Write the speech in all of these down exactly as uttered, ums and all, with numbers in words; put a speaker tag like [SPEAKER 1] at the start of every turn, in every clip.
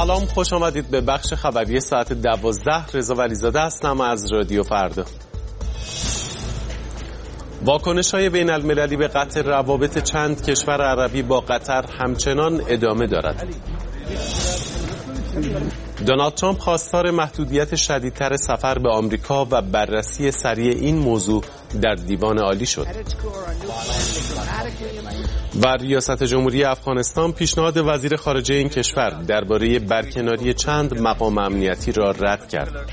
[SPEAKER 1] سلام، خوش آمدید به بخش خبری ساعت دوازده. رضا ولیزاده هستم از رادیو فردا. واکنش‌های بین المللی به قطع روابط چند کشور عربی با قطر همچنان ادامه دارد. دونالد ترامپ خواستار محدودیت شدیدتر سفر به آمریکا و بررسی سریع این موضوع در دیوان عالی شد. و ریاست جمهوری افغانستان پیشنهاد وزیر خارجه این کشور درباره برکناری چند مقام امنیتی را رد کرد.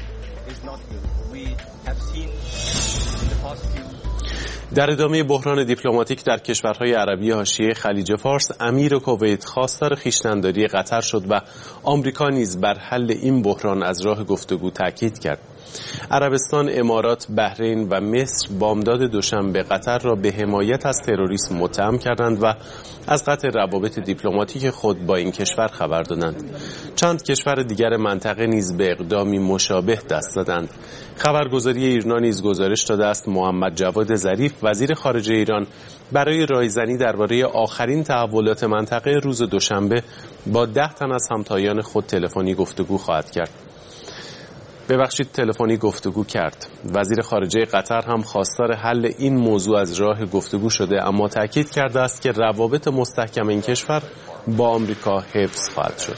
[SPEAKER 1] در ادامه بحران دیپلماتیک در کشورهای عربی حاشیه خلیج فارس، امیر کویت خواستار خویشتن‌داری قطر شد و آمریکا نیز بر حل این بحران از راه گفتگو تاکید کرد. عربستان، امارات، بحرین و مصر بامداد دوشنبه قطر را به حمایت از تروریسم متهم کردند و از قطع روابط دیپلماتیک خود با این کشور خبر دادند. چند کشور دیگر منطقه نیز به اقدامی مشابه دست زدند. خبرگزاری ایرنا نیز گزارش داده است محمد جواد ظریف وزیر خارجه ایران برای رایزنی درباره آخرین تحولات منطقه روز دوشنبه با ده تن از همتایان خود تلفنی گفتگو خواهد کرد. ببخشید تلفنی گفتگو کرد. وزیر خارجه قطر هم خواستار حل این موضوع از راه گفتگو شده، اما تاکید کرده است که روابط مستحکم این کشور با آمریکا حفظ خواهد شد.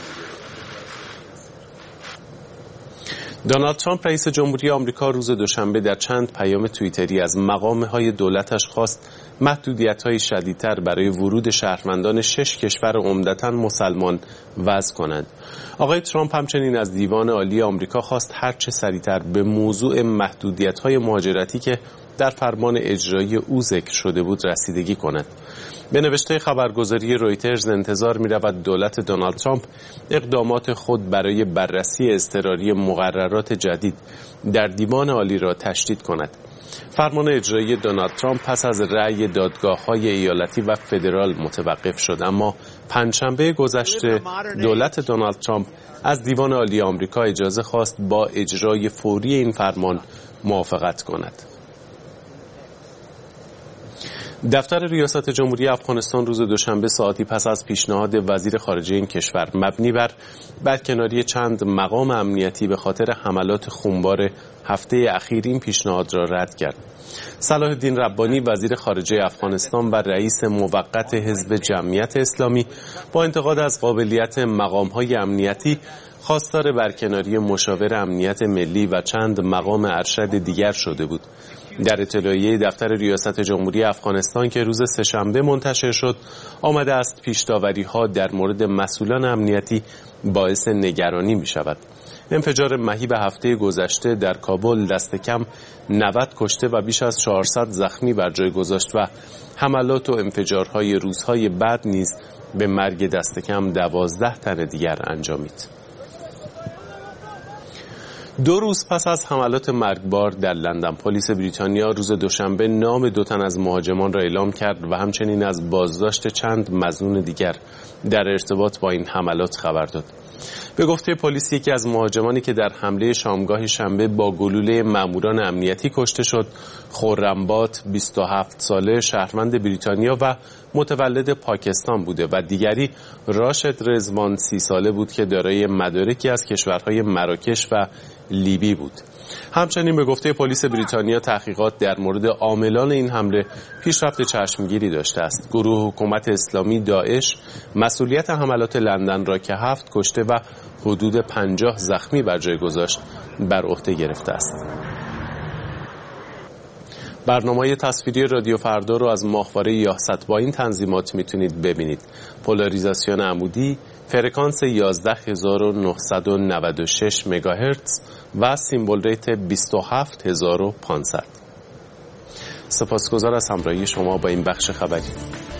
[SPEAKER 1] دونالد ترامپ رئیس جمهوری آمریکا روز دوشنبه در چند پیام توییتری از مقام‌های دولتش خواست محدودیت‌های شدیدتر برای ورود شهروندان شش کشور عمدتاً مسلمان وضع کنند. آقای ترامپ همچنین از دیوان عالی آمریکا خواست هرچه سریعتر به موضوع محدودیت‌های مهاجرتی که در فرمان اجرایی او ذکر شده بود رسیدگی کند. به نوشته خبرگزاری رویترز انتظار می‌رود دولت دونالد ترامپ اقدامات خود برای بررسی اضطراری مقررات جدید در دیوان عالی را تشدید کند. فرمان اجرایی دونالد ترامپ پس از رأی دادگاه‌های ایالتی و فدرال متوقف شد، اما پنجشنبه گذشته دولت دونالد ترامپ از دیوان عالی آمریکا اجازه خواست با اجرای فوری این فرمان موافقت کند. دفتر ریاست جمهوری افغانستان روز دوشنبه ساعتی پس از پیشنهاد وزیر خارجه این کشور مبنی بر برکناری چند مقام امنیتی به خاطر حملات خونبار هفته اخیر این پیشنهاد را رد کرد. صلاح الدین ربانی وزیر خارجه افغانستان و رئیس موقت حزب جمعیت اسلامی با انتقاد از قابلیت مقام‌های امنیتی خواستار برکناری مشاور امنیت ملی و چند مقام ارشد دیگر شده بود. در اطلاعیه دفتر ریاست جمهوری افغانستان که روز سه‌شنبه منتشر شد آمده است پیش‌داوری‌ها در مورد مسئولان امنیتی باعث نگرانی می شود. انفجار مهیب هفته گذشته در کابل دست کم نود کشته و بیش از چهارصد زخمی بر جای گذاشت و حملات و انفجارهای روزهای بعد نیز به مرگ دست کم دوازده تن دیگر انجامید. دو روز پس از حملات مرگبار در لندن، پلیس بریتانیا روز دوشنبه نام دو تن از مهاجمان را اعلام کرد و همچنین از بازداشت چند مظنون دیگر در ارتباط با این حملات خبر داد. به گفته پلیس یکی از مهاجمانی که در حمله شامگاه شنبه با گلوله ماموران امنیتی کشته شد، خرم‌بات بیست و هفت ساله شهروند بریتانیا و متولد پاکستان بوده و دیگری راشد رضوان سی ساله بود که دارای مدارکی از کشورهای مراکش و لیبی بود. همچنین به گفته پلیس بریتانیا تحقیقات در مورد عاملان این حمله پیشرفت چشمگیری داشته است. گروه حکومت اسلامی داعش مسئولیت حملات لندن را که هفت کشته و حدود پنجاه زخمی بر جای گذاشت بر عهده گرفته است. برنامه تصویری رادیو فردا رو از ماهواره یاحصت با این تنظیمات میتونید ببینید: پولاریزاسیون عمودی، فرکانس یازده هزار و نهصد و نود و شش مگاهرتز و سیمبل ریت بیست و هفت هزار و پانصد. سپاسگزار از همراهی شما با این بخش خبری.